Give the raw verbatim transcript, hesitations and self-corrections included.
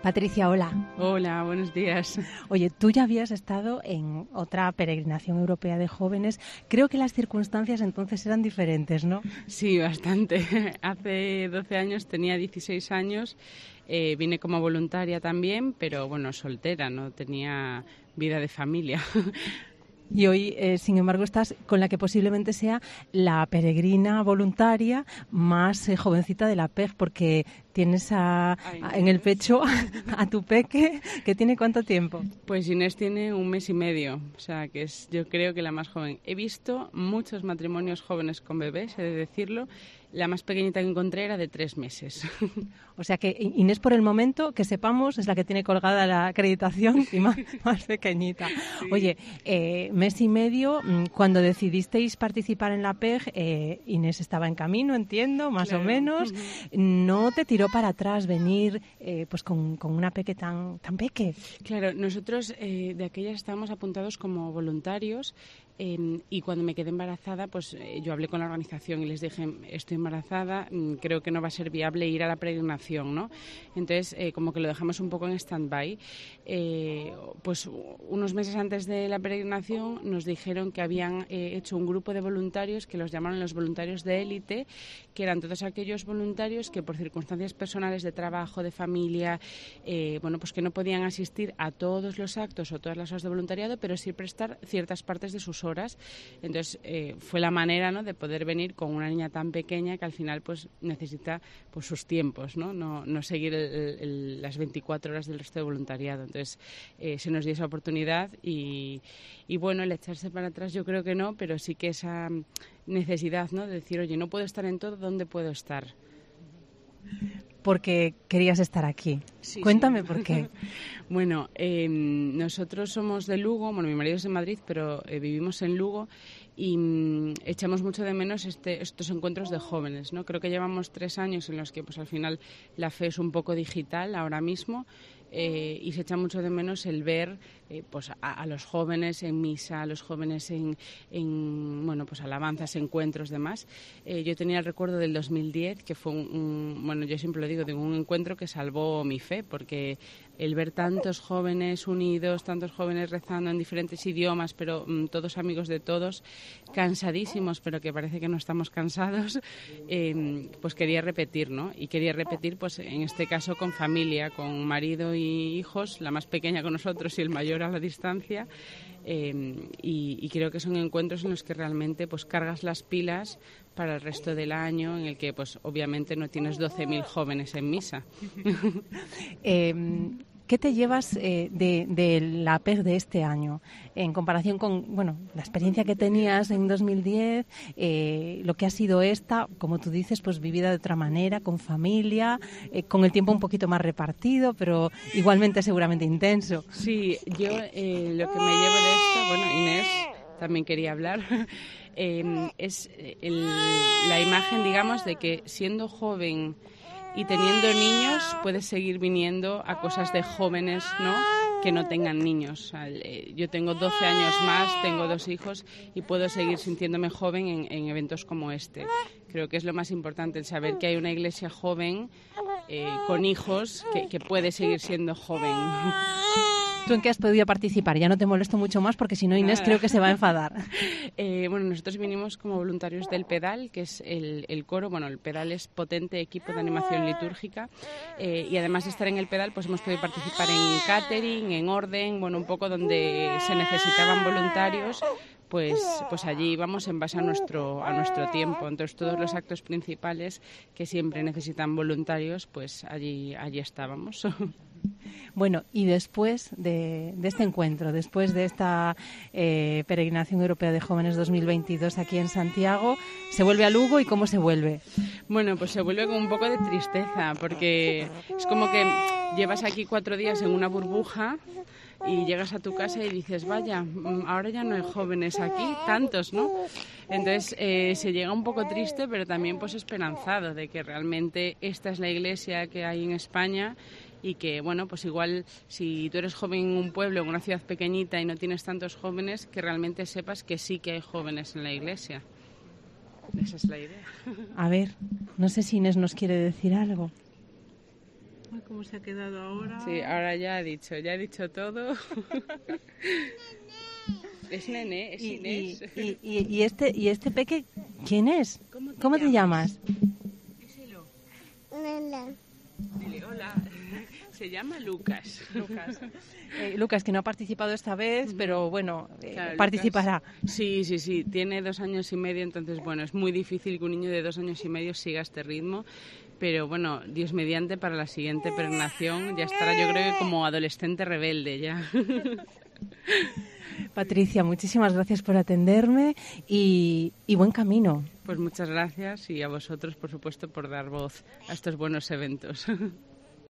Patricia, hola. Hola, buenos días. Oye, tú ya habías estado en otra peregrinación europea de jóvenes. Creo que las circunstancias entonces eran diferentes, ¿no? Sí, bastante. Hace doce años, tenía dieciséis años, eh, vine como voluntaria también, pero bueno, soltera, no tenía vida de familia. Y hoy, eh, sin embargo, estás con la que posiblemente sea la peregrina voluntaria más eh, jovencita de la P E G, porque tienes a, a, en el pecho a, a tu peque, que tiene ¿cuánto tiempo? Pues Inés tiene un mes y medio, o sea que es yo creo que la más joven. He visto muchos matrimonios jóvenes con bebés, he de decirlo. La más pequeñita que encontré era de tres meses. O sea que Inés, por el momento, que sepamos, es la que tiene colgada la acreditación y más, más pequeñita. Sí. Oye, eh, mes y medio, cuando decidisteis participar en la P E G, eh, Inés estaba en camino, entiendo, más claro. o menos. Uh-huh. ¿No te tiró para atrás venir eh, pues con, con una peque tan, tan peque? Claro, nosotros eh, de aquellas estábamos apuntados como voluntarios. Eh, y cuando me quedé embarazada, pues eh, yo hablé con la organización y les dije, estoy embarazada, creo que no va a ser viable ir a la peregrinación, ¿no? Entonces, eh, como que lo dejamos un poco en stand-by. Eh, pues unos meses antes de la peregrinación nos dijeron que habían eh, hecho un grupo de voluntarios que los llamaron los voluntarios de élite, que eran todos aquellos voluntarios que por circunstancias personales de trabajo, de familia, eh, bueno, pues que no podían asistir a todos los actos o todas las horas de voluntariado, pero sí prestar ciertas partes de sus horas. Entonces eh, fue la manera, ¿no?, de poder venir con una niña tan pequeña que al final pues necesita pues sus tiempos, no no, no seguir el, el, las veinticuatro horas del resto de voluntariado. Entonces eh, se nos dio esa oportunidad y, y bueno, el echarse para atrás yo creo que no, pero sí que esa necesidad, ¿no?, de decir, oye, no puedo estar en todo, ¿dónde puedo estar? Porque querías estar aquí. Sí, Cuéntame sí. por qué. Bueno, eh, nosotros somos de Lugo, bueno, mi marido es de Madrid, pero eh, vivimos en Lugo y mm, echamos mucho de menos este, estos encuentros de jóvenes, ¿no? Creo que llevamos tres años en los que pues al final la fe es un poco digital ahora mismo. Eh, y se echa mucho de menos el ver eh, pues a, a los jóvenes en misa, a los jóvenes en, en bueno, pues alabanzas, encuentros, demás. Eh, yo tenía el recuerdo del dos mil diez, que fue un, un, bueno, yo siempre lo digo, de un encuentro que salvó mi fe, porque el ver tantos jóvenes unidos, tantos jóvenes rezando en diferentes idiomas, pero mm, todos amigos de todos, cansadísimos, pero que parece que no estamos cansados, eh, pues quería repetir, ¿no? Y quería repetir, pues en este caso con familia, con marido y hijos, la más pequeña con nosotros y el mayor a la distancia, eh, y, y creo que son encuentros en los que realmente pues cargas las pilas para el resto del año, en el que pues obviamente no tienes doce mil jóvenes en misa. eh, ¿Qué te llevas eh, de, de la P E G de este año en comparación con, bueno, la experiencia que tenías en dos mil diez, eh, lo que ha sido esta, como tú dices, pues vivida de otra manera, con familia, eh, con el tiempo un poquito más repartido, pero igualmente seguramente intenso? Sí, yo eh, lo que me llevo de esto, bueno, Inés también quería hablar, eh, es el, la imagen, digamos, de que siendo joven y teniendo niños puedes seguir viniendo a cosas de jóvenes, ¿no?, que no tengan niños. Yo tengo doce años más, tengo dos hijos y puedo seguir sintiéndome joven en, en eventos como este. Creo que es lo más importante, el saber que hay una iglesia joven eh, con hijos que, que puede seguir siendo joven. ¿Tú en qué has podido participar? Ya no te molesto mucho más porque si no Inés creo que se va a enfadar. Eh, bueno, nosotros vinimos como voluntarios del Pedal, que es el, el coro. Bueno, el Pedal es potente equipo de animación litúrgica eh, y además de estar en el Pedal, pues hemos podido participar en catering, en orden, bueno, un poco donde se necesitaban voluntarios. Pues, pues allí íbamos en base a nuestro, a nuestro tiempo. Entonces todos los actos principales que siempre necesitan voluntarios, pues allí, allí estábamos. Bueno, y después de, de este encuentro, después de esta eh, peregrinación europea de jóvenes dos mil veintidós aquí en Santiago, ¿se vuelve a Lugo y cómo se vuelve? Bueno, pues se vuelve con un poco de tristeza, porque es como que llevas aquí cuatro días en una burbuja y llegas a tu casa y dices, vaya, ahora ya no hay jóvenes aquí, tantos, ¿no? Entonces eh, se llega un poco triste, pero también pues esperanzado de que realmente esta es la iglesia que hay en España y que, bueno, pues igual si tú eres joven en un pueblo, en una ciudad pequeñita y no tienes tantos jóvenes, que realmente sepas que sí que hay jóvenes en la iglesia. Esa es la idea. A ver, no sé si Inés nos quiere decir algo. Ay, ¿cómo se ha quedado ahora? Sí, ahora ya ha dicho, ya ha dicho todo. Es Nené, es y, Inés. Y, y, y, este, ¿Y este peque quién es? ¿Cómo te, ¿Cómo te llamas? Díselo. Hola. Dile hola. Se llama Lucas. Lucas. Eh, Lucas, que no ha participado esta vez, pero bueno, eh, claro, participará. Lucas, sí, sí, sí. Tiene dos años y medio, entonces, bueno, es muy difícil que un niño de dos años y medio siga este ritmo. Pero bueno, Dios mediante, para la siguiente peregrinación ya estará, yo creo que como adolescente rebelde ya. Patricia, muchísimas gracias por atenderme y, y buen camino. Pues muchas gracias y a vosotros, por supuesto, por dar voz a estos buenos eventos.